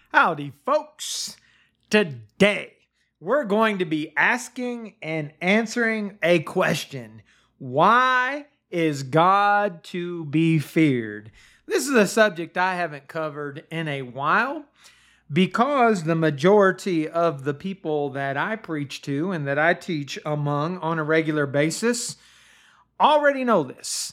Howdy, folks. Today, we're going to be asking and answering a question. Why is God to be feared? This is a subject I haven't covered in a while because the majority of the people that I preach to and that I teach among on a regular basis already know this.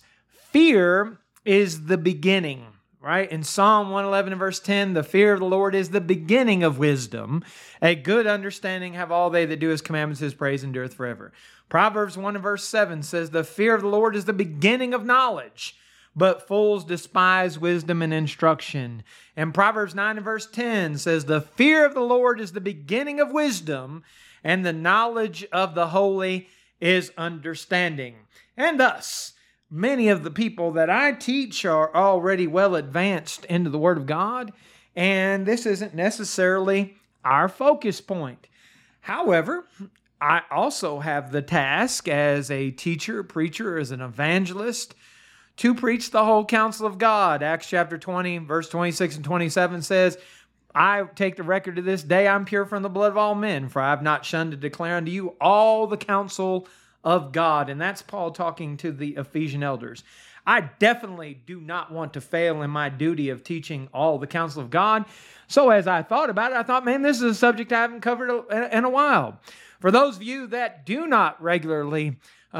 Fear is the beginning. Right? In Psalm 111 and verse 10, the fear of the Lord is the beginning of wisdom. A good understanding have all they that do his commandments, his praise endureth forever. Proverbs 1 and verse 7 says, the fear of the Lord is the beginning of knowledge, but fools despise wisdom and instruction. And Proverbs 9 and verse 10 says, the fear of the Lord is the beginning of wisdom, and the knowledge of the holy is understanding. And thus, many of the people that I teach are already well advanced into the Word of God, and this isn't necessarily our focus point. However, I also have the task as a teacher, preacher, as an evangelist, to preach the whole counsel of God. Acts chapter 20, verse 26 and 27 says, I take the record of this day, I'm pure from the blood of all men, for I have not shunned to declare unto you all the counsel of God. And that's Paul talking to the Ephesian elders. I definitely do not want to fail in my duty of teaching all the counsel of God. So as I thought about it, I thought, man, this is a subject I haven't covered in a while. For those of you that do not regularly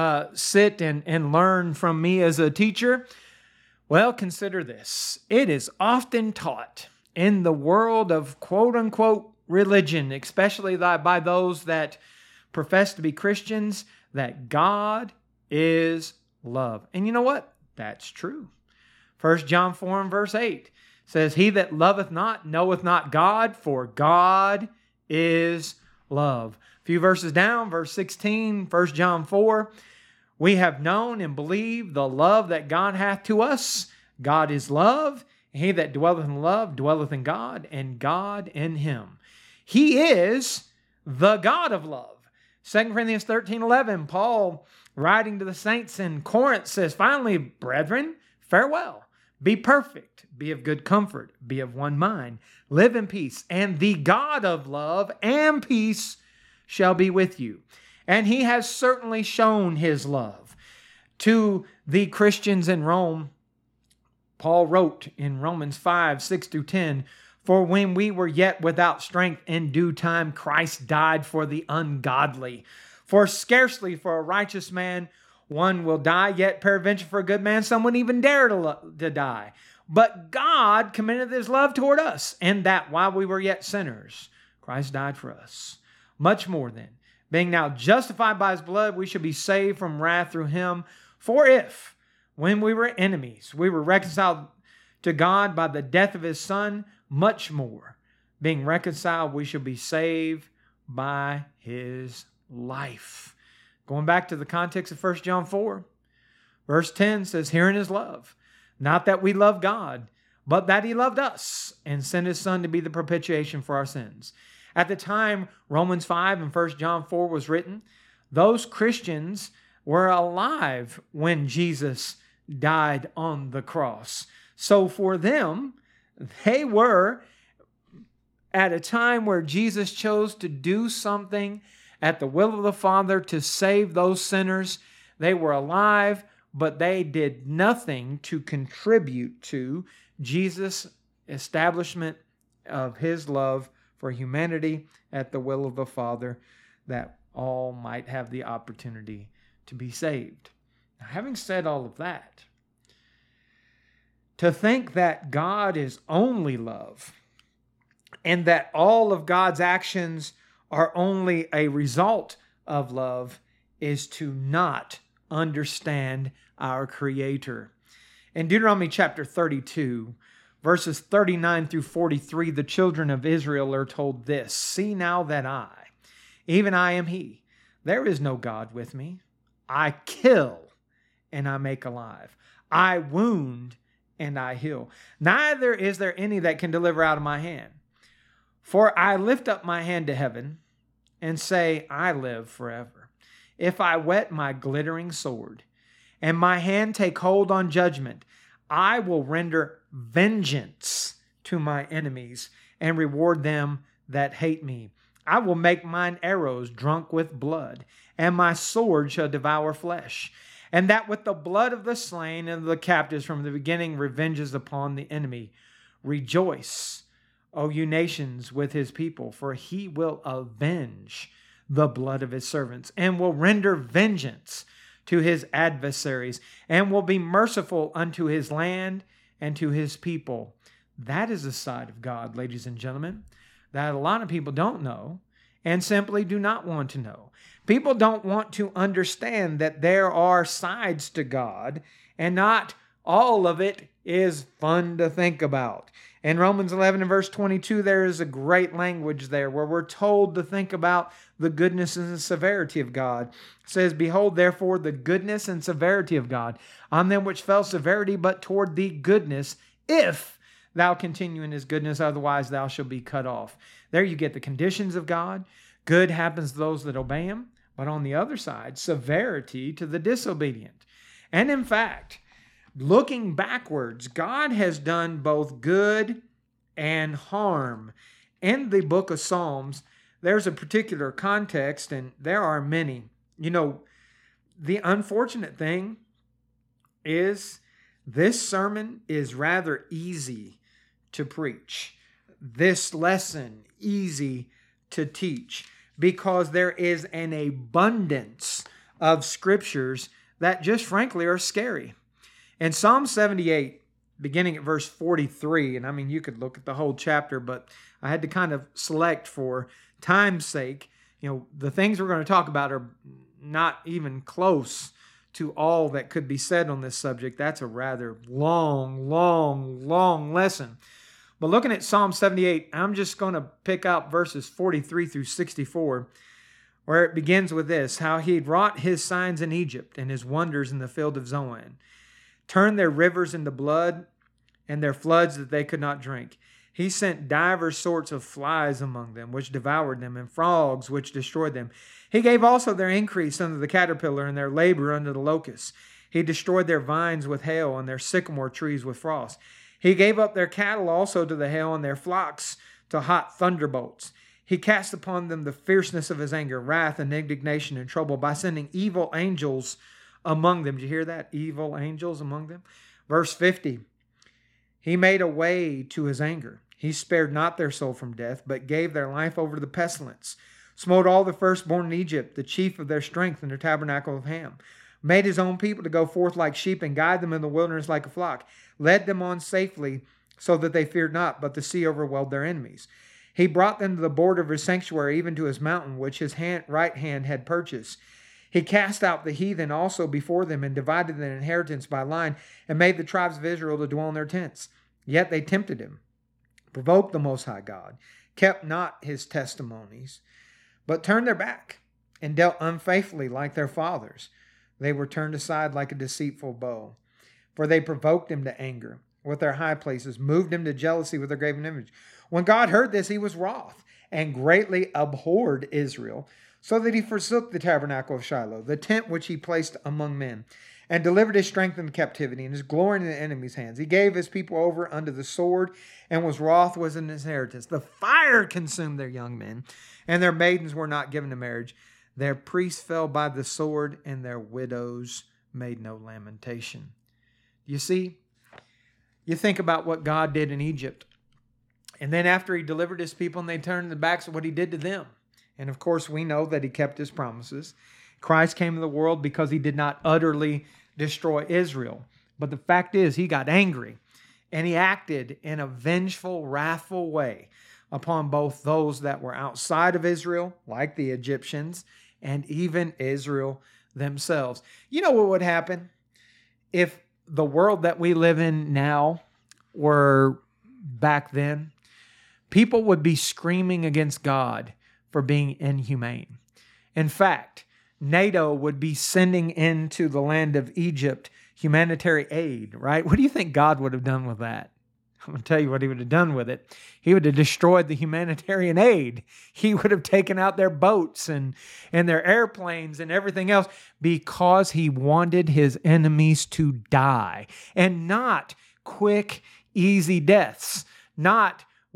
sit and learn from me as a teacher, well, consider this. It is often taught in the world of quote-unquote religion, especially by those that profess to be Christians, that God is love. And you know what? That's true. 1 John 4 and verse 8 says, he that loveth not knoweth not God, for God is love. A few verses down, verse 16, 1 John 4, we have known and believed the love that God hath to us. God is love. He that dwelleth in love dwelleth in God, and God in him. He is the God of love. 2 Corinthians 13:11, Paul, writing to the saints in Corinth, says, finally, brethren, farewell. Be perfect, be of good comfort, be of one mind, live in peace, and the God of love and peace shall be with you. And he has certainly shown his love to the Christians in Rome. Paul wrote in Romans 5, 6 through 10, for when we were yet without strength, in due time Christ died for the ungodly. For scarcely for a righteous man one will die, yet peradventure for a good man some would even dare to die. But God commendeth his love toward us, and that while we were yet sinners, Christ died for us. Much more then, being now justified by his blood, we shall be saved from wrath through him. For if, when we were enemies, we were reconciled to God by the death of his Son, much more, being reconciled, we shall be saved by his life. Going back to the context of 1 John 4, verse 10 says, herein is love, not that we love God, but that he loved us and sent his Son to be the propitiation for our sins. At the time Romans 5 and 1 John 4 was written, those Christians were alive when Jesus died on the cross. So for them, they were at a time where Jesus chose to do something at the will of the Father to save those sinners. They were alive, but they did nothing to contribute to Jesus' establishment of his love for humanity at the will of the Father, that all might have the opportunity to be saved. Now, having said all of that, to think that God is only love and that all of God's actions are only a result of love is to not understand our Creator. In Deuteronomy chapter 32, verses 39 through 43, the children of Israel are told this, see now that I, even I am he, there is no God with me. I kill and I make alive. I wound and I heal. Neither is there any that can deliver out of my hand. For I lift up my hand to heaven and say, I live forever. If I whet my glittering sword and my hand take hold on judgment, I will render vengeance to my enemies and reward them that hate me. I will make mine arrows drunk with blood, and my sword shall devour flesh. And that with the blood of the slain and of the captives from the beginning revenges upon the enemy. Rejoice, O you nations, with his people, for he will avenge the blood of his servants, and will render vengeance to his adversaries, and will be merciful unto his land and to his people. That is the side of God, ladies and gentlemen, that a lot of people don't know and simply do not want to know. People don't want to understand that there are sides to God, and not all of it is fun to think about. In Romans 11 and verse 22, there is a great language there where we're told to think about the goodness and the severity of God. It says, behold, therefore, the goodness and severity of God on them which fell severity, but toward thee goodness, if thou continue in his goodness, otherwise thou shalt be cut off. There you get the conditions of God. Good happens to those that obey him, but on the other side, severity to the disobedient. And in fact, looking backwards, God has done both good and harm. In the book of Psalms, there's a particular context, and there are many. You know, the unfortunate thing is this sermon is rather easy to preach. This lesson, easy to teach, because there is an abundance of scriptures that just frankly are scary. In Psalm 78, beginning at verse 43, and I mean, you could look at the whole chapter, but I had to kind of select for time's sake. You know, the things we're going to talk about are not even close to all that could be said on this subject. That's a rather long lesson. But looking at Psalm 78, I'm just going to pick out verses 43 through 64, where it begins with this: how he had wrought his signs in Egypt and his wonders in the field of Zoan, turned their rivers into blood and their floods that they could not drink. He sent divers sorts of flies among them, which devoured them, and frogs, which destroyed them. He gave also their increase unto the caterpillar, and their labor unto the locust. He destroyed their vines with hail, and their sycamore trees with frost. He gave up their cattle also to the hail, and their flocks to hot thunderbolts. He cast upon them the fierceness of his anger, wrath, and indignation, and trouble, by sending evil angels among them. Did you hear that? Evil angels among them. Verse 50. He made a way to his anger. He spared not their soul from death, but gave their life over to the pestilence. Smote all the firstborn in Egypt, the chief of their strength in the tabernacle of Ham. Made his own people to go forth like sheep, and guide them in the wilderness like a flock. Led them on safely, so that they feared not, but the sea overwhelmed their enemies. He brought them to the border of his sanctuary, even to his mountain, which his right hand had purchased. He cast out the heathen also before them, and divided their inheritance by line, and made the tribes of Israel to dwell in their tents. Yet they tempted him, provoked the Most High God, kept not his testimonies, but turned their back, and dealt unfaithfully like their fathers. They were turned aside like a deceitful bow. For they provoked him to anger with their high places, moved him to jealousy with their graven image. When God heard this, he was wroth, and greatly abhorred Israel, so that he forsook the tabernacle of Shiloh, the tent which he placed among men, and delivered his strength in captivity, and his glory in the enemy's hands. He gave his people over unto the sword, and was wroth was an inheritance. The fire consumed their young men, and their maidens were not given to marriage. Their priests fell by the sword, and their widows made no lamentation. You see, you think about what God did in Egypt. And then after he delivered his people and they turned their backs, what he did to them. And of course, we know that he kept his promises. Christ came to the world because he did not utterly destroy Israel. But the fact is, he got angry. And he acted in a vengeful, wrathful way upon both those that were outside of Israel, like the Egyptians, and even Israel themselves. You know what would happen if the world that we live in now were back then? People would be screaming against God for being inhumane. In fact, NATO would be sending into the land of Egypt humanitarian aid, right? What do you think God would have done with that? I'm going to tell you what he would have done with it. He would have destroyed the humanitarian aid. He would have taken out their boats and their airplanes and everything else, because he wanted his enemies to die, and not quick, easy deaths, not with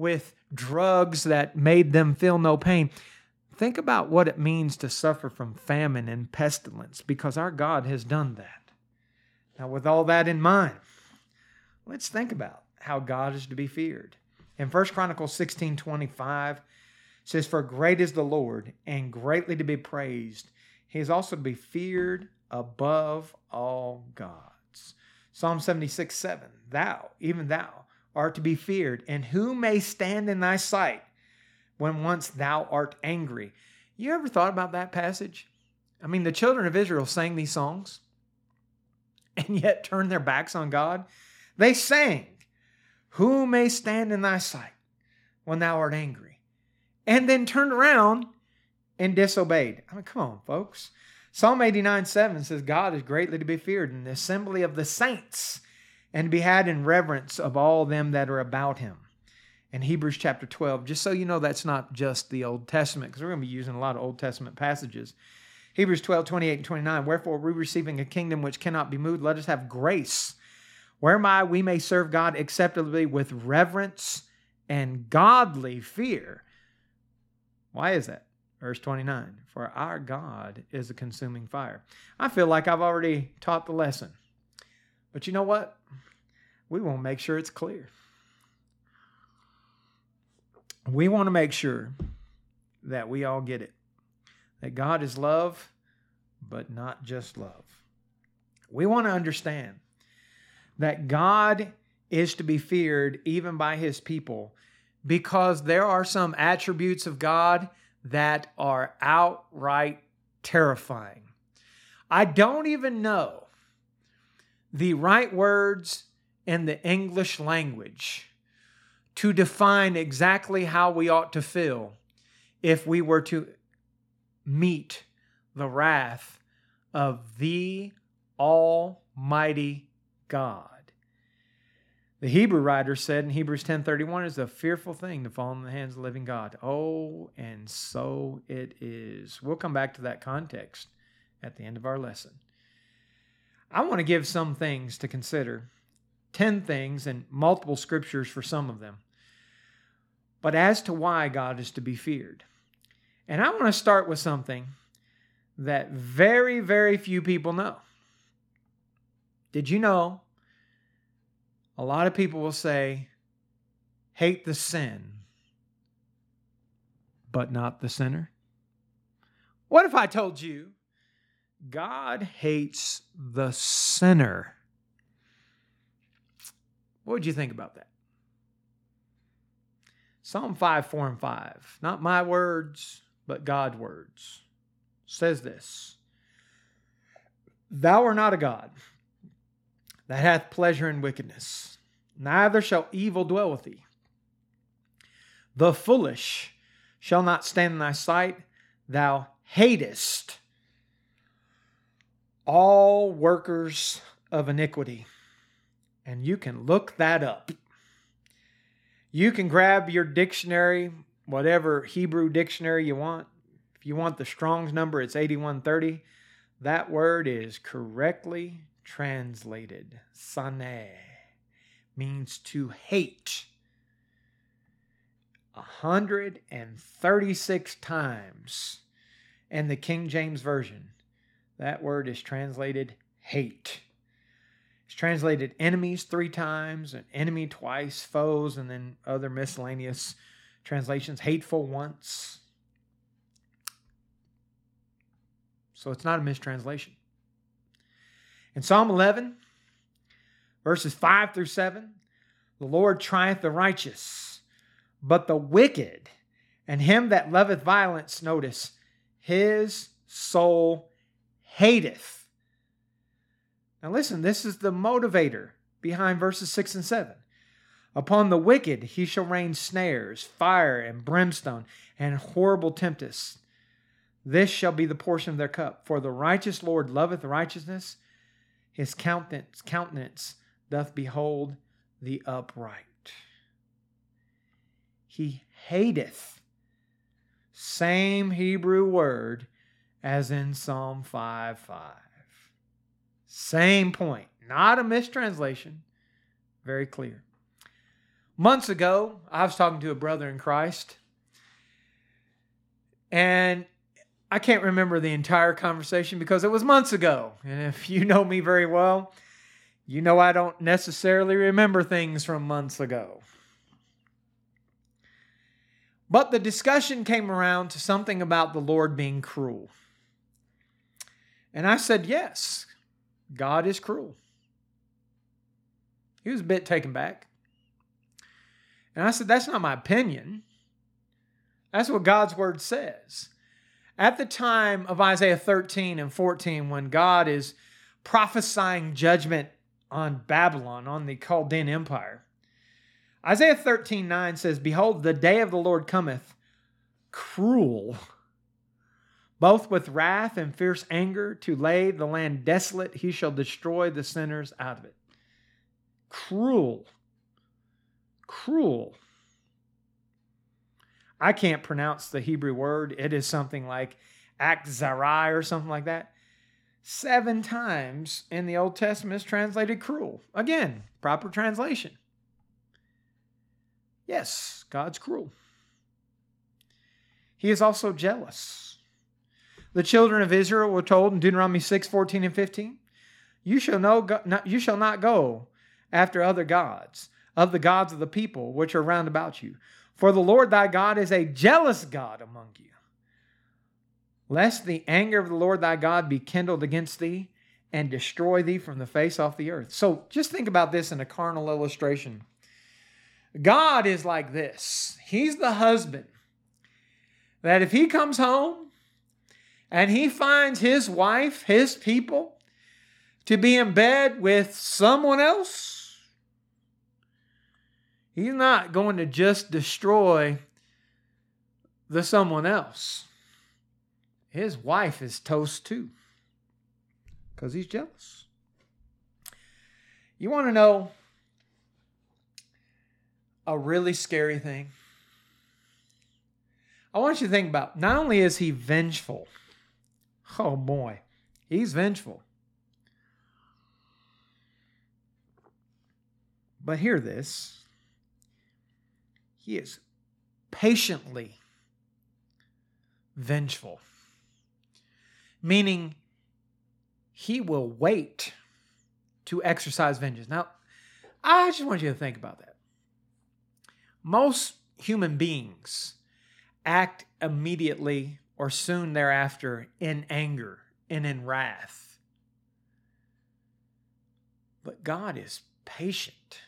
drugs that made them feel no pain. Think about what it means to suffer from famine and pestilence, because our God has done that. Now, with all that in mind, let's think about how God is to be feared. In 1 Chronicles 16:25, it says, "For great is the Lord, and greatly to be praised. He is also to be feared above all gods." Psalm 76:7, "Thou, even thou, art to be feared, and who may stand in thy sight when once thou art angry?" You ever thought about that passage? I mean, the children of Israel sang these songs and yet turned their backs on God. They sang, "Who may stand in thy sight when thou art angry?" And then turned around and disobeyed. I mean, come on, folks. Psalm 89:7 says, "God is greatly to be feared in the assembly of the saints, and to be had in reverence of all them that are about him." In Hebrews chapter 12, just so you know, that's not just the Old Testament, because we're going to be using a lot of Old Testament passages. Hebrews 12:28 and 29, "Wherefore we receiving a kingdom which cannot be moved, let us have grace, whereby we may serve God acceptably with reverence and godly fear." Why is that? Verse 29, "For our God is a consuming fire." I feel like I've already taught the lesson. But you know what? We want to make sure it's clear. We want to make sure that we all get it. That God is love, but not just love. We want to understand that God is to be feared even by his people, because there are some attributes of God that are outright terrifying. I don't even know the right words in the English language to define exactly how we ought to feel if we were to meet the wrath of the Almighty God. The Hebrew writer said in Hebrews 10:31, "It's a fearful thing to fall in the hands of the living God." Oh, and so it is. We'll come back to that context at the end of our lesson. I want to give some things to consider, 10 things and multiple scriptures for some of them. But as to why God is to be feared. And I want to start with something that very, very few people know. Did you know a lot of people will say, hate the sin, but not the sinner? What if I told you God hates the sinner? What would you think about that? Psalm 5:4-5, not my words, but God's words, says this: "Thou art not a God that hath pleasure in wickedness, neither shall evil dwell with thee. The foolish shall not stand in thy sight. Thou hatest all workers of iniquity." And you can look that up. You can grab your dictionary, whatever Hebrew dictionary you want. If you want the Strong's number, it's 8130. That word is correctly translated. Sane means to hate. 136 times in the King James Version, that word is translated hate. It's translated enemies 3 times, and enemy twice, foes, and then other miscellaneous translations, hateful once. So it's not a mistranslation. In Psalm 11, verses 5-7, "The Lord trieth the righteous, but the wicked and him that loveth violence," notice, "his soul hateth." Now listen, this is the motivator behind verses 6 and 7. "Upon the wicked he shall rain snares, fire and brimstone, and horrible tempests. This shall be the portion of their cup. For the righteous Lord loveth righteousness. His countenance doth behold the upright." He hateth. Same Hebrew word as in Psalm 5:5. Same point. Not a mistranslation. Very clear. Months ago, I was talking to a brother in Christ, and I can't remember the entire conversation because it was months ago. And if you know me very well, you know I don't necessarily remember things from months ago. But the discussion came around to something about the Lord being cruel. And I said, yes, God is cruel. He was a bit taken back. And I said, that's not my opinion. That's what God's word says. At the time of Isaiah 13 and 14, when God is prophesying judgment on Babylon, on the Chaldean Empire, Isaiah 13:9 says, behold, the day of the Lord cometh, cruel, both with wrath and fierce anger, to lay the land desolate. He shall destroy the sinners out of it. Cruel. Cruel. I can't pronounce the Hebrew word. It is something like akzarai or something like that. 7 times in the Old Testament is translated cruel. Again, proper translation. Yes, God's cruel. He is also jealous. The children of Israel were told in Deuteronomy 6:14 and 15, you shall not go after other gods, of the gods of the people which are round about you. For the Lord thy God is a jealous God among you, lest the anger of the Lord thy God be kindled against thee and destroy thee from the face of the earth. So just think about this in a carnal illustration. God is like this. He's the husband that if he comes home and he finds his wife, his people, to be in bed with someone else, he's not going to just destroy the someone else. His wife is toast too, because he's jealous. You want to know a really scary thing? I want you to think about, not only is he vengeful, oh boy, he's vengeful. But hear this, he is patiently vengeful. Meaning, he will wait to exercise vengeance. Now, I just want you to think about that. Most human beings act immediately or soon thereafter in anger and in wrath. But God is patient.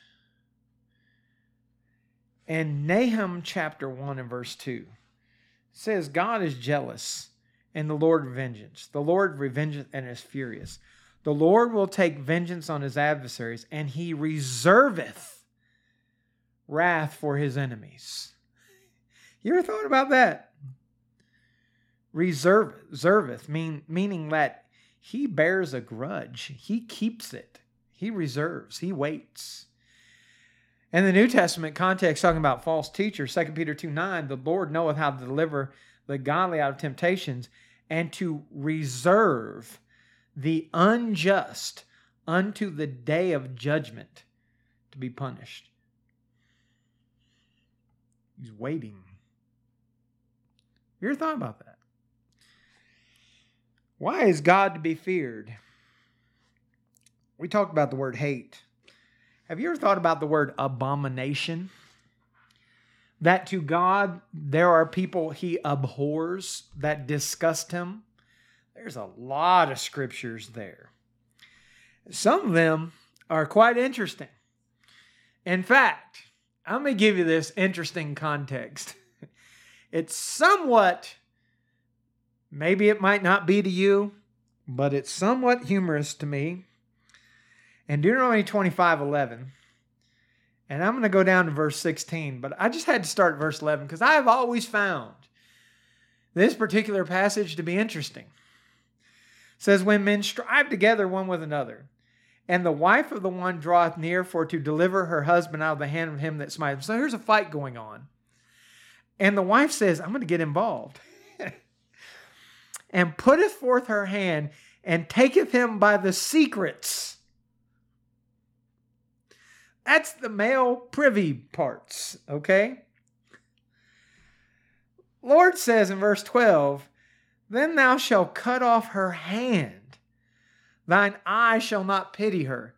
And Nahum chapter 1 and verse 2 says, God is jealous and the Lord vengeance. The Lord revengeth and is furious. The Lord will take vengeance on his adversaries, and he reserveth wrath for his enemies. You ever thought about that? Reserveth, meaning that he bears a grudge. He keeps it. He reserves. He waits. In the New Testament context, talking about false teachers, 2 Peter 2:9, the Lord knoweth how to deliver the godly out of temptations, and to reserve the unjust unto the day of judgment to be punished. He's waiting. You ever thought about that? Why is God to be feared? We talked about the word hate. Have you ever thought about the word abomination? That to God, there are people he abhors that disgust him. There's a lot of scriptures there. Some of them are quite interesting. In fact, I'm going to give you this interesting context. It's somewhat, maybe it might not be to you, but it's somewhat humorous to me. In Deuteronomy 25:11, and I'm going to go down to verse 16, but I just had to start at verse 11 because I have always found this particular passage to be interesting. It says, when men strive together one with another, and the wife of the one draweth near for to deliver her husband out of the hand of him that smiteth. So here's a fight going on. And the wife says, I'm going to get involved. And putteth forth her hand and taketh him by the secrets. That's the male privy parts, okay? Lord says in verse 12, then thou shalt cut off her hand. Thine eye shall not pity her.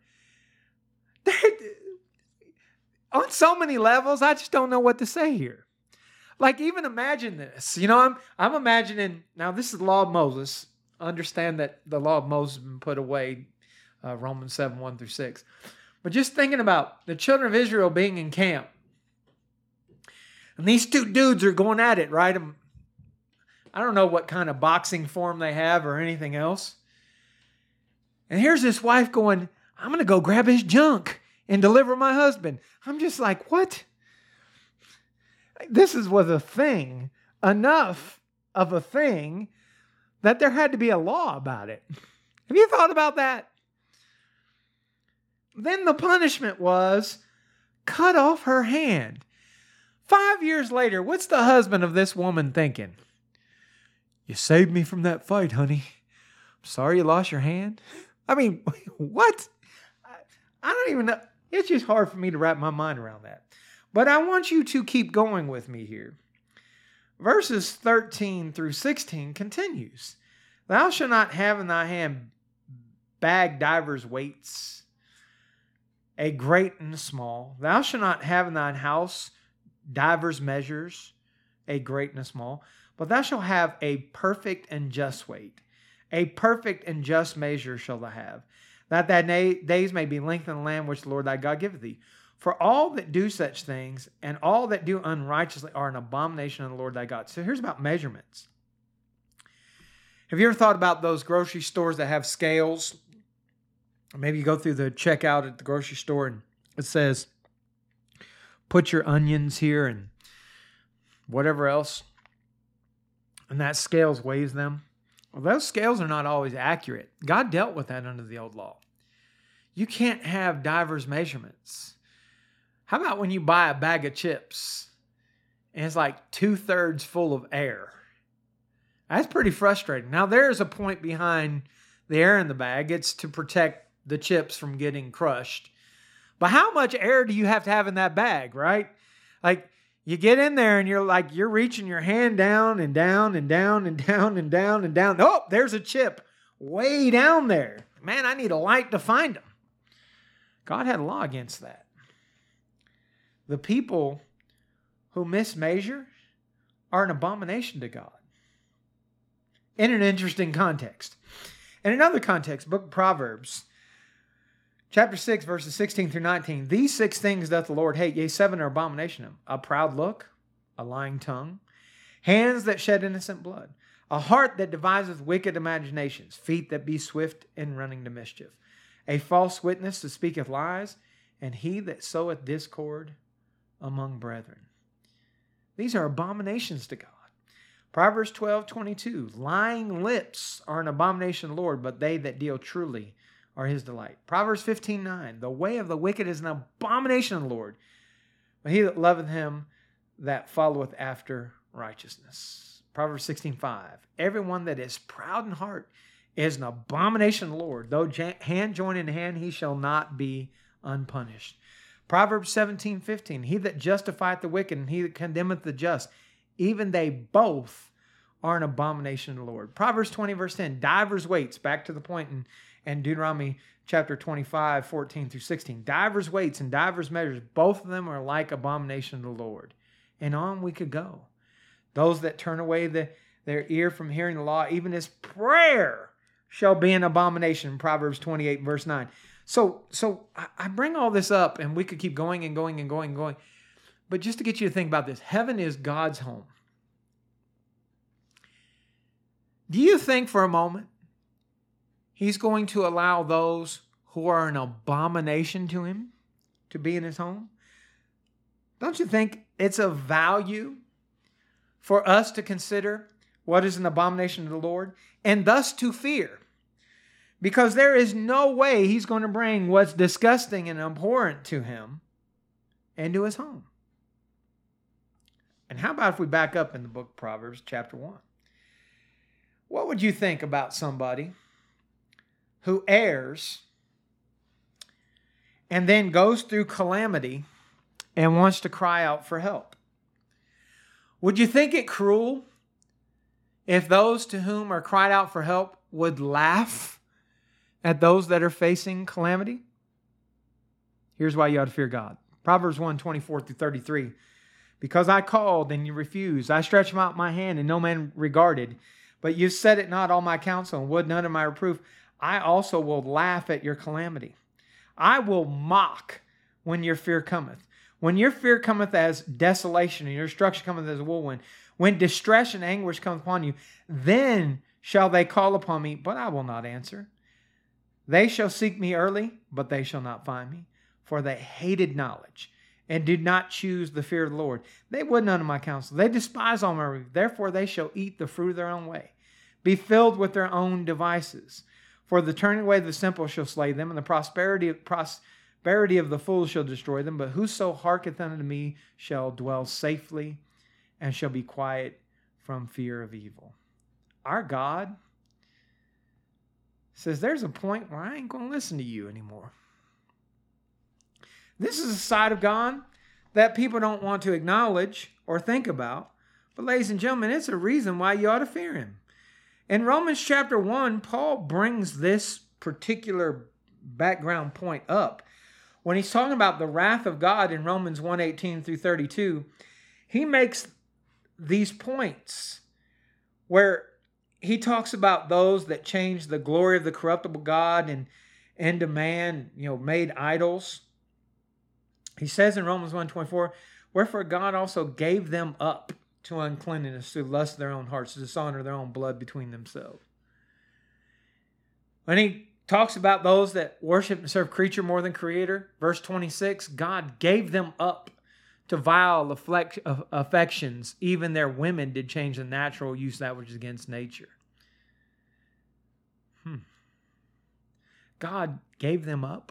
On so many levels, I just don't know what to say here. Like, even imagine this. I'm imagining, now this is the law of Moses. Understand that the law of Moses has been put away, Romans 7, 1 through 6. But just thinking about the children of Israel being in camp. And these two dudes are going at it, right? I don't know what kind of boxing form they have or anything else. And here's this wife going, I'm going to go grab his junk and deliver my husband. I'm just like, what? This was a thing, enough of a thing that there had to be a law about it. Have you thought about that? Then the punishment was cut off her hand. 5 years later, what's the husband of this woman thinking? You saved me from that fight, honey. I'm sorry you lost your hand. I mean, what? I don't even know. It's just hard for me to wrap my mind around that. But I want you to keep going with me here. Verses 13 through 16 continues. Thou shalt not have in thy hand bag divers weights, a great and a small. Thou shalt not have in thine house divers measures, a great and a small. But thou shalt have a perfect and just weight. A perfect and just measure shalt thou have, that thy days may be lengthened in the land which the Lord thy God giveth thee. For all that do such things, and all that do unrighteously, are an abomination unto the Lord thy God. So here's about measurements. Have you ever thought about those grocery stores that have scales? Maybe you go through the checkout at the grocery store and it says, put your onions here and whatever else. And that scales weighs them. Well, those scales are not always accurate. God dealt with that under the old law. You can't have diverse measurements. How about when you buy a bag of chips and it's like 2/3 full of air? That's pretty frustrating. Now, there's a point behind the air in the bag. It's to protect the chips from getting crushed. But how much air do you have to have in that bag, right? Like, you get in there and you're reaching your hand down and down and down and down and down and down. Oh, there's a chip way down there. Man, I need a light to find them. God had a law against that. The people who mismeasure are an abomination to God. In an interesting context. In another context, book of Proverbs, chapter 6, verses 16 through 19. These 6 things doth the Lord hate, yea, 7 are abomination to him. A proud look, a lying tongue, hands that shed innocent blood, a heart that deviseth wicked imaginations, feet that be swift in running to mischief, a false witness that speaketh lies, and he that soweth discord among brethren. These are abominations to God. Proverbs 12:22. Lying lips are an abomination to the Lord, but they that deal truly are his delight. Proverbs 15:9. The way of the wicked is an abomination to the Lord, but he that loveth him that followeth after righteousness. Proverbs 16:5. Everyone that is proud in heart is an abomination to the Lord. Though hand join in hand, he shall not be unpunished. Proverbs 17:15. He that justifieth the wicked and he that condemneth the just, even they both are an abomination to the Lord. Proverbs 20, verse 10. Divers weights, back to the point in Deuteronomy chapter 25, 14 through 16. Divers weights and divers measures, both of them are like abomination to the Lord. And on we could go. Those that turn away their ear from hearing the law, even his prayer shall be an abomination. Proverbs 28, verse 9. So I bring all this up, and we could keep going and going and going and going. But just to get you to think about this, heaven is God's home. Do you think for a moment he's going to allow those who are an abomination to him to be in his home? Don't you think it's of value for us to consider what is an abomination to the Lord and thus to fear? Because there is no way he's going to bring what's disgusting and abhorrent to him into his home. And how about if we back up in the book of Proverbs, chapter 1? What would you think about somebody who errs and then goes through calamity and wants to cry out for help. Would you think it cruel if those to whom are cried out for help would laugh at those that are facing calamity? Here's why you ought to fear God. Proverbs 1:24-33. Because I called and you refused. I stretched out my hand and no man regarded. But you set it not all my counsel and would none of my reproof. I also will laugh at your calamity. I will mock when your fear cometh. When your fear cometh as desolation and your destruction cometh as a whirlwind, when distress and anguish cometh upon you, then shall they call upon me, but I will not answer. They shall seek me early, but they shall not find me, for they hated knowledge and did not choose the fear of the Lord. They would none of my counsel. They despise all my reproof. Therefore they shall eat the fruit of their own way, be filled with their own devices. For the turning away of the simple shall slay them, and the prosperity of the fools shall destroy them. But whoso hearketh unto me shall dwell safely, and shall be quiet from fear of evil. Our God says there's a point where I ain't going to listen to you anymore. This is a side of God that people don't want to acknowledge or think about. But ladies and gentlemen, it's a reason why you ought to fear him. In Romans chapter 1, Paul brings this particular background point up. When he's talking about the wrath of God in Romans 1:18-32, he makes these points where he talks about those that change the glory of the corruptible God and into man, made idols. He says in Romans 1:24, wherefore God also gave them up to uncleanness, to lust of their own hearts, to dishonor their own blood between themselves. When he talks about those that worship and serve creature more than creator, verse 26, God gave them up to vile affections. Even their women did change the natural use that which is against nature. God gave them up.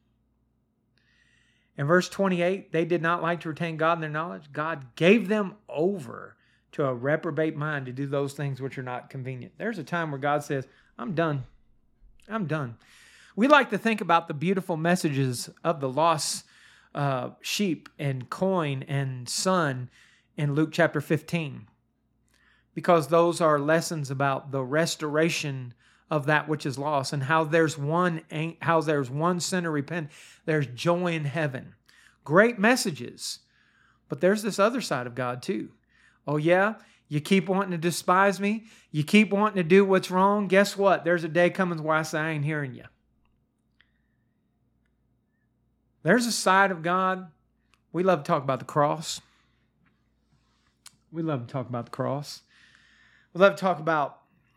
In verse 28, they did not like to retain God in their knowledge. God gave them over to a reprobate mind to do those things which are not convenient. There's a time where God says, I'm done. I'm done. We like to think about the beautiful messages of the lost sheep and coin and son in Luke chapter 15, because those are lessons about the restoration of that which is lost, and how there's one sinner repent, there's joy in heaven. Great messages. But there's this other side of God too. Oh yeah, you keep wanting to despise me, you keep wanting to do what's wrong, guess what? There's a day coming where I say I ain't hearing you. There's a side of God. We love to talk about the cross. We love to talk about the cross. We love to talk about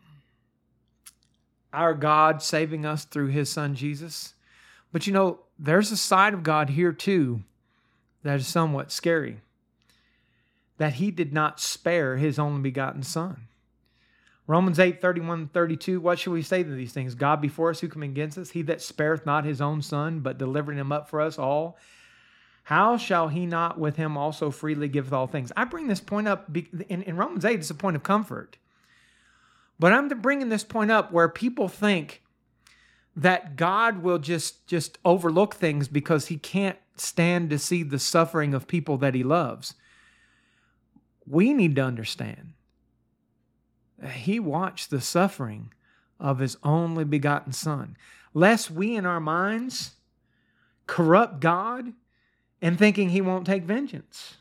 our God saving us through his son Jesus. But there's a side of God here too that is somewhat scary. That he did not spare his only begotten son. Romans 8:31-32, what shall we say to these things? God before us, who can be against us? He that spareth not his own son, but delivered him up for us all, how shall he not with him also freely give all things? I bring this point up in Romans 8, it's a point of comfort. But I'm bringing this point up where people think that God will just overlook things because he can't stand to see the suffering of people that he loves. We need to understand that he watched the suffering of his only begotten son, lest we in our minds corrupt God and thinking he won't take vengeance.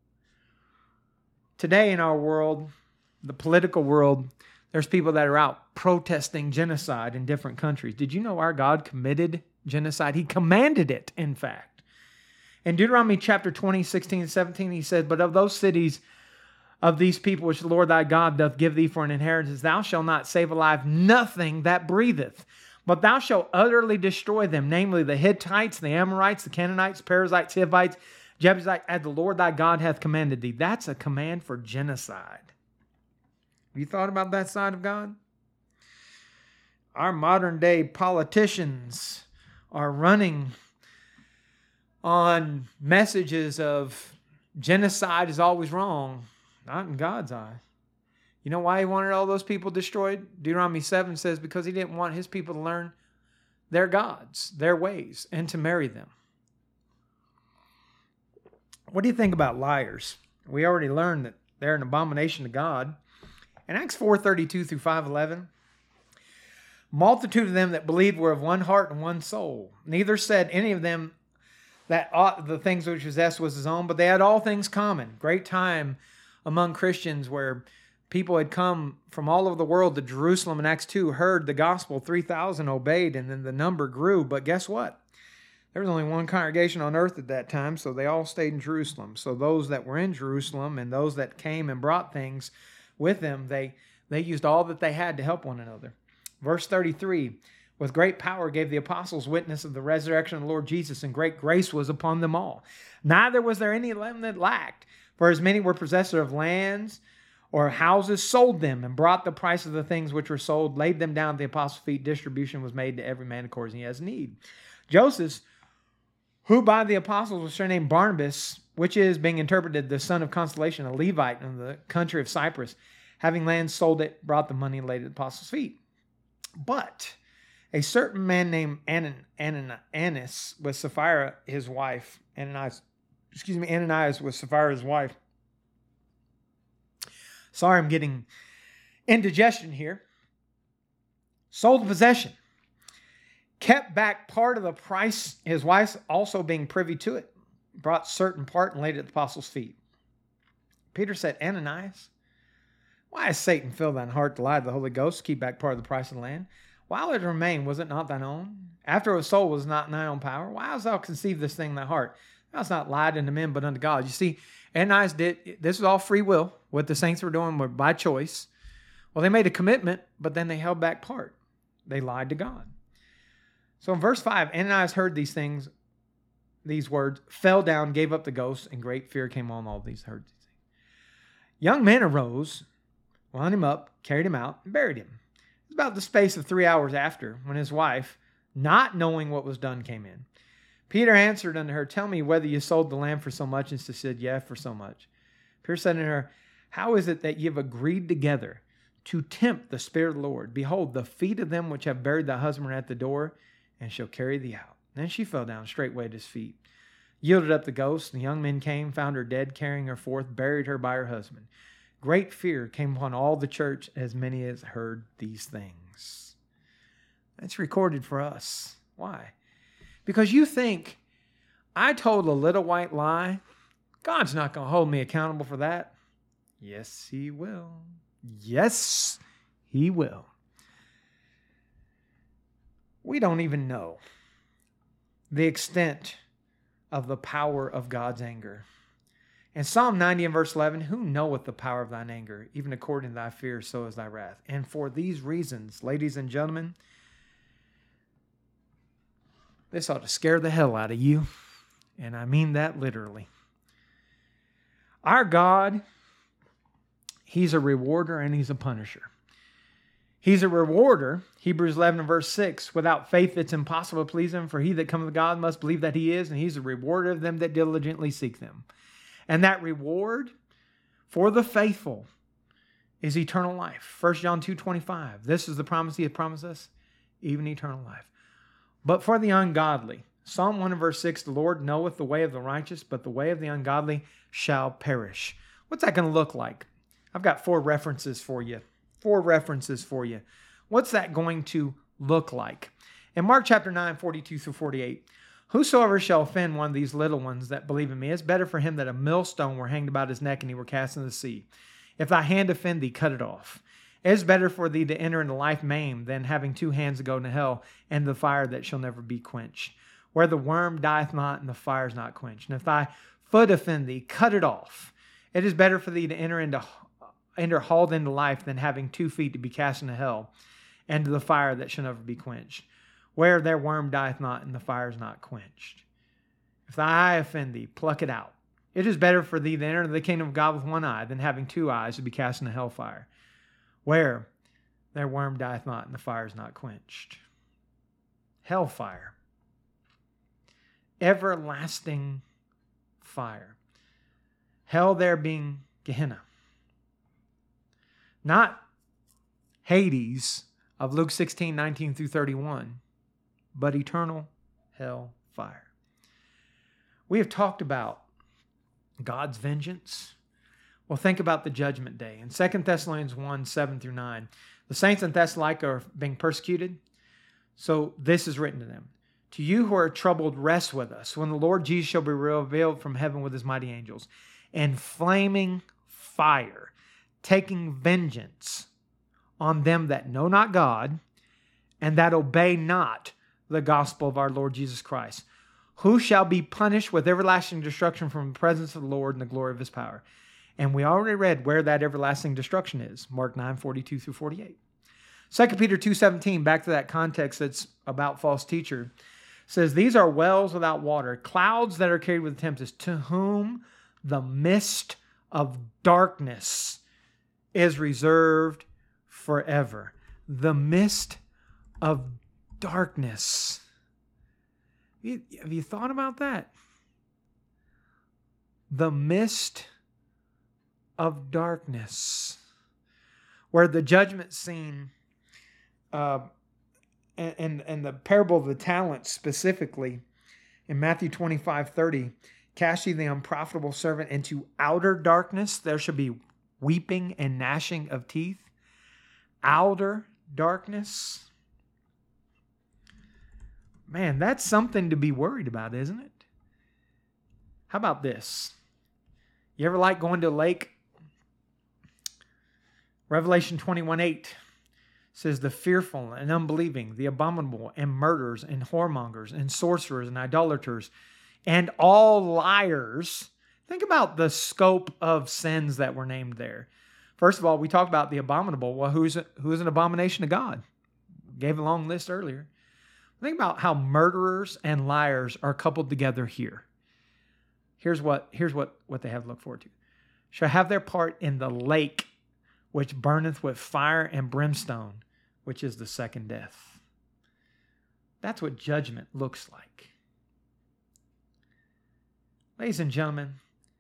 Today in our world, the political world, there's people that are out protesting genocide in different countries. Did you know our God committed genocide? He commanded it, in fact. In Deuteronomy chapter 20, 16 and 17, he said, but of those cities of these people which the Lord thy God doth give thee for an inheritance, thou shalt not save alive nothing that breatheth, but thou shalt utterly destroy them, namely the Hittites, the Amorites, the Canaanites, Perizzites, Hivites, Jebusites, as the Lord thy God hath commanded thee. That's a command for genocide. Have you thought about that side of God? Our modern day politicians are running on messages of genocide is always wrong. Not in God's eye. You know why he wanted all those people destroyed? Deuteronomy 7 says because he didn't want his people to learn their gods, their ways, and to marry them. What do you think about liars? We already learned that they're an abomination to God. In Acts 4:32 through 5:11, multitude of them that believed were of one heart and one soul. Neither said any of them that the things which possessed was his own, but they had all things common. Great time among Christians where people had come from all over the world to Jerusalem in Acts 2, heard the gospel, 3,000 obeyed, and then the number grew. But guess what? There was only one congregation on earth at that time, so they all stayed in Jerusalem. So those that were in Jerusalem and those that came and brought things with them, they used all that they had to help one another. Verse 33, with great power gave the apostles witness of the resurrection of the Lord Jesus, and great grace was upon them all. Neither was there any of them that lacked, for as many were possessors of lands or houses, sold them, and brought the price of the things which were sold, laid them down at the apostles' feet. Distribution was made to every man according as he has need. Joseph, who by the apostles was surnamed Barnabas, which is, being interpreted, the son of consolation, a Levite in the country of Cyprus, having land, sold it, brought the money, and laid it at the apostles' feet. But a certain man named Ananias with Sapphira, his wife, Ananias with Sapphira, his wife. Sorry, I'm getting indigestion here. Sold the possession. Kept back part of the price, his wife also being privy to it. Brought certain part and laid it at the apostles' feet. Peter said, Ananias, why has Satan filled thine heart to lie to the Holy Ghost, to keep back part of the price of the land? While it remained, was it not thine own? After it was sold, was it not in thine own power? Why hast thou conceived this thing in thy heart? Thou hast not lied unto men, but unto God. You see, Ananias did, this was all free will. What the saints were doing were by choice. Well, they made a commitment, but then they held back part. They lied to God. So in verse 5, Ananias heard these things, these words, fell down, gave up the ghost, and great fear came on all these heard these things. Young men arose, wound him up, carried him out, and buried him. It was about the space of 3 hours after, when his wife, not knowing what was done, came in. Peter answered unto her, tell me whether you sold the land for so much. And she said, yeah, for so much. Peter said unto her, how is it that ye have agreed together to tempt the Spirit of the Lord? Behold, the feet of them which have buried thy husband are at the door, and shall carry thee out. Then she fell down straightway at his feet, yielded up the ghost. And the young men came, found her dead, carrying her forth, buried her by her husband. Great fear came upon all the church, as many as heard these things. That's recorded for us. Why? Because you think, I told a little white lie. God's not going to hold me accountable for that. Yes, he will. Yes, he will. We don't even know the extent of the power of God's anger. In Psalm 90 and verse 11, who knoweth the power of thine anger? Even according to thy fear, so is thy wrath. And for these reasons, ladies and gentlemen, this ought to scare the hell out of you. And I mean that literally. Our God, he's a rewarder and he's a punisher. He's a rewarder, Hebrews 11 and verse 6. Without faith it's impossible to please him, for he that cometh to God must believe that he is, and he's a rewarder of them that diligently seek them. And that reward for the faithful is eternal life. 1 John 2:25. This is the promise he hath promised us, even eternal life. But for the ungodly, Psalm 1 and verse 6, the Lord knoweth the way of the righteous, but the way of the ungodly shall perish. What's that going to look like? I've got four references for you. What's that going to look like? In Mark chapter 9, 42 through 48, whosoever shall offend one of these little ones that believe in me, it's better for him that a millstone were hanged about his neck and he were cast into the sea. If thy hand offend thee, cut it off. It is better for thee to enter into life maimed than having two hands to go into hell and the fire that shall never be quenched, where the worm dieth not and the fire is not quenched. And if thy foot offend thee, cut it off. It is better for thee to enter hauled into life than having 2 feet to be cast into hell and to the fire that shall never be quenched, where their worm dieth not and the fire is not quenched. If thy eye offend thee, pluck it out. It is better for thee to enter the kingdom of God with one eye than having 2 eyes to be cast into hellfire, where their worm dieth not and the fire is not quenched. Hellfire. Everlasting fire. Hell there being Gehenna. Not Hades of Luke 16, 19 through 31, but eternal hell fire. We have talked about God's vengeance? Well, think about the judgment day. In 2 Thessalonians 1, 7 through 9, the saints in Thessalonica are being persecuted. So this is written to them. To you who are troubled, rest with us when the Lord Jesus shall be revealed from heaven with his mighty angels in flaming fire, taking vengeance on them that know not God and that obey not the gospel of our Lord Jesus Christ, who shall be punished with everlasting destruction from the presence of the Lord and the glory of his power. And we already read where that everlasting destruction is, Mark 9, 42 through 48. 2 Peter 2:17, back to that context that's about false teacher, says, these are wells without water, clouds that are carried with tempest, to whom the mist of darkness is reserved forever. The mist of darkness. Have you thought about that? The mist of darkness. Where the judgment scene and the parable of the talents specifically in Matthew 25:30, cast ye the unprofitable servant into outer darkness. There shall be weeping and gnashing of teeth. Outer darkness. Man, that's something to be worried about, isn't it? How about this? You ever like going to a lake? Revelation 21:8 says, the fearful and unbelieving, the abominable and murderers and whoremongers and sorcerers and idolaters and all liars. Think about the scope of sins that were named there. First of all, we talked about the abominable. Well, who is an abomination to God? Gave a long list earlier. Think about how murderers and liars are coupled together here. Here's what they have to look forward to. Shall have their part in the lake which burneth with fire and brimstone, which is the second death. That's what judgment looks like. Ladies and gentlemen,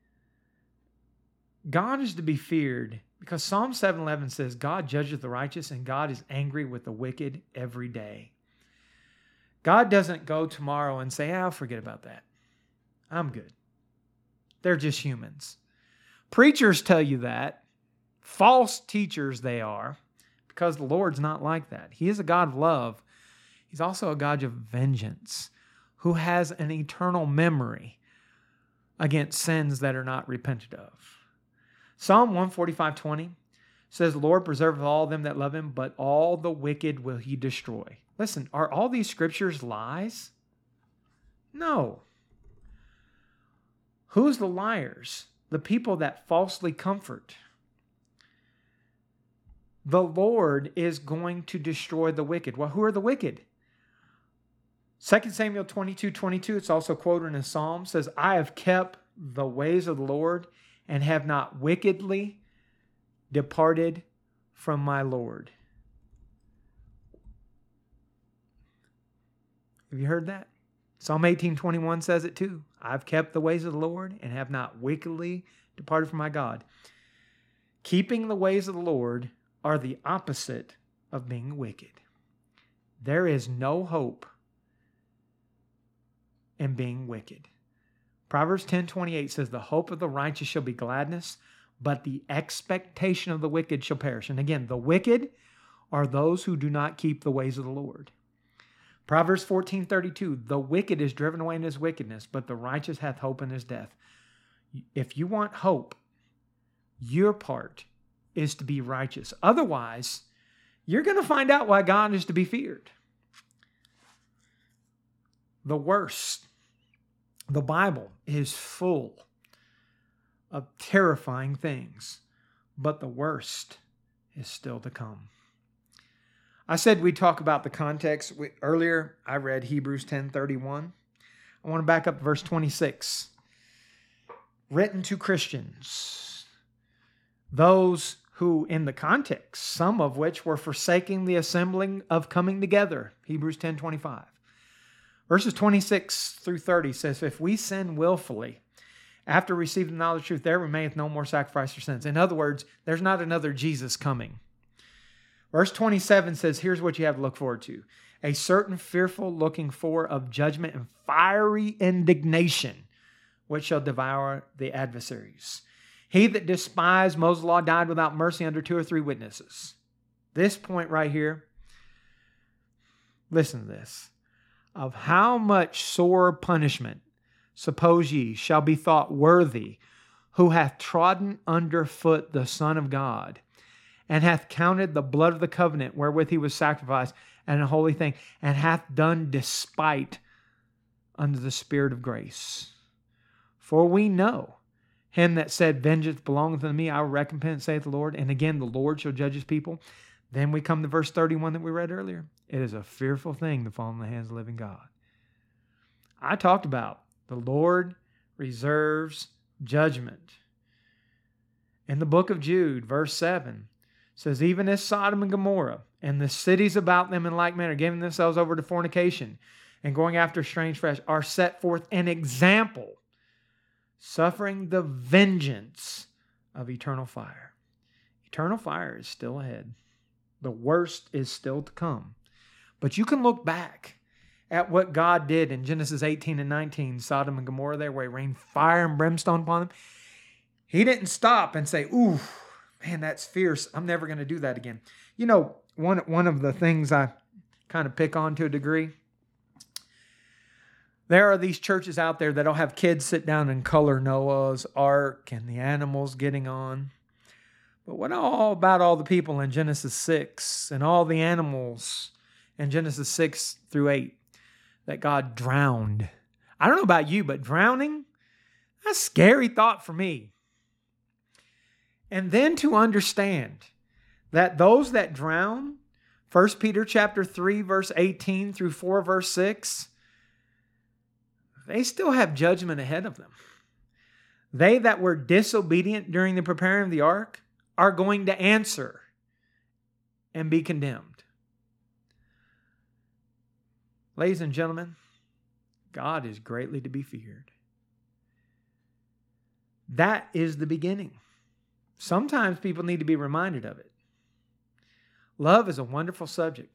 God is to be feared because Psalm 7:11 says, God judgeth the righteous and God is angry with the wicked every day. God doesn't go tomorrow and say, I'll forget about that. I'm good. They're just humans. Preachers tell you that. False teachers they are, because the Lord's not like that. He is a God of love. He's also a God of vengeance who has an eternal memory against sins that are not repented of. Psalm 145:20 says, the Lord preserveth all them that love him, but all the wicked will he destroy. Listen, are all these scriptures lies? No. Who's the liars? The people that falsely comfort. The Lord is going to destroy the wicked. Well, who are the wicked? 2 Samuel 22:22, it's also quoted in a psalm, says, I have kept the ways of the Lord and have not wickedly departed from my Lord. Have you heard that? Psalm 18:21 says it too. I've kept the ways of the Lord and have not wickedly departed from my God. Keeping the ways of the Lord are the opposite of being wicked. There is no hope in being wicked. Proverbs 10:28 says, the hope of the righteous shall be gladness, but the expectation of the wicked shall perish. And again, the wicked are those who do not keep the ways of the Lord. Proverbs 14:32, the wicked is driven away in his wickedness, but the righteous hath hope in his death. If you want hope, your part is to be righteous. Otherwise, you're going to find out why God is to be feared. The worst. The Bible is full of terrifying things, but the worst is still to come. I said we'd talk about the context. Earlier, I read Hebrews 10:31. I want to back up to verse 26. Written to Christians, those who, in the context, some of which were forsaking the assembling of coming together. Hebrews 10:25. Verses 26 through 30 says, if we sin willfully, after receiving the knowledge of truth, there remaineth no more sacrifice for sins. In other words, there's not another Jesus coming. Verse 27 says, here's what you have to look forward to. A certain fearful looking for of judgment and fiery indignation, which shall devour the adversaries. He that despised Moses' law died without mercy under 2 or 3 witnesses. This point right here, listen to this. Of how much sore punishment, suppose ye, shall be thought worthy, who hath trodden under foot the Son of God, and hath counted the blood of the covenant wherewith he was sacrificed, and a holy thing, and hath done despite unto the Spirit of grace. For we know him that said, vengeance belongeth unto me, I will recompense, saith the Lord. And again, the Lord shall judge his people. Then we come to verse 31 that we read earlier. It is a fearful thing to fall in the hands of the living God. I talked about the Lord reserves judgment. In the book of Jude, verse 7, says, even as Sodom and Gomorrah and the cities about them in like manner, giving themselves over to fornication and going after strange flesh, are set forth an example, suffering the vengeance of eternal fire. Eternal fire is still ahead. The worst is still to come. But you can look back at what God did in Genesis 18 and 19, Sodom and Gomorrah there, where he rained fire and brimstone upon them. He didn't stop and say, ooh, man, that's fierce. I'm never going to do that again. You know, one of the things I kind of pick on to a degree, there are these churches out there that'll have kids sit down and color Noah's Ark and the animals getting on. But what all about all the people in Genesis 6 and all the animals in Genesis 6 through 8 that God drowned? I don't know about you, but drowning, that's a scary thought for me. And then to understand that those that drown, 1 Peter chapter 3, verse 18 through 4, verse 6, they still have judgment ahead of them. They that were disobedient during the preparing of the ark are going to answer and be condemned. Ladies and gentlemen, God is greatly to be feared. That is the beginning. Sometimes people need to be reminded of it. Love is a wonderful subject.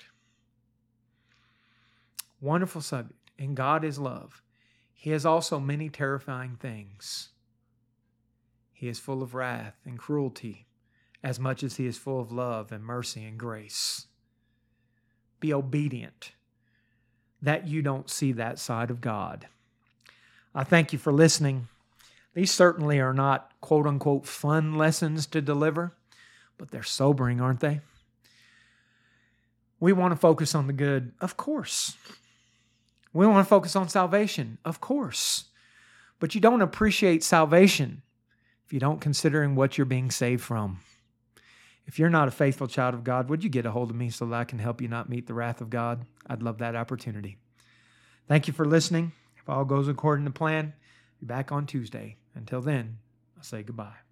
Wonderful subject. And God is love. He has also many terrifying things. He is full of wrath and cruelty, as much as he is full of love and mercy and grace. Be obedient that you don't see that side of God. I thank you for listening. These certainly are not quote-unquote fun lessons to deliver, but they're sobering, aren't they? We want to focus on the good, of course. We want to focus on salvation, of course. But you don't appreciate salvation if you don't consider what you're being saved from. If you're not a faithful child of God, would you get a hold of me so that I can help you not meet the wrath of God? I'd love that opportunity. Thank you for listening. If all goes according to plan, be back on Tuesday. Until then, I'll say goodbye.